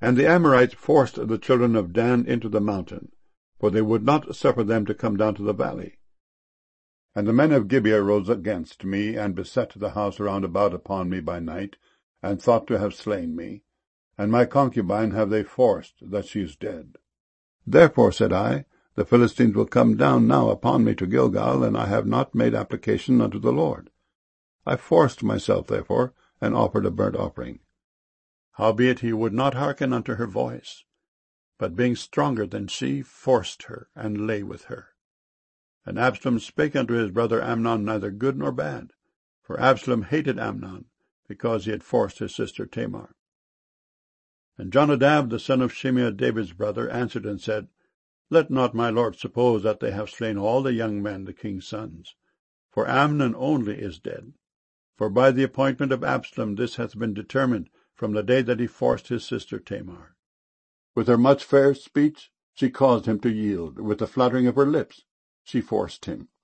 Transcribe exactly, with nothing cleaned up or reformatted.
And the Amorites forced the children of Dan into the mountain, for they would not suffer them to come down to the valley. And the men of Gibeah rose against me, and beset the house round about upon me by night, and thought to have slain me. And my concubine have they forced, that she is dead. Therefore, said I, the Philistines will come down now upon me to Gilgal, and I have not made application unto the Lord. I forced myself, therefore, and offered a burnt offering. Howbeit he would not hearken unto her voice, but being stronger than she, forced her, and lay with her. And Absalom spake unto his brother Amnon neither good nor bad, for Absalom hated Amnon, because he had forced his sister Tamar. And Jonadab, the son of Shimeah, David's brother, answered and said, Let not my lord suppose that they have slain all the young men, the king's sons, for Amnon only is dead. For by the appointment of Absalom this hath been determined from the day that he forced his sister Tamar. With her much fair speech she caused him to yield, with the fluttering of her lips she forced him.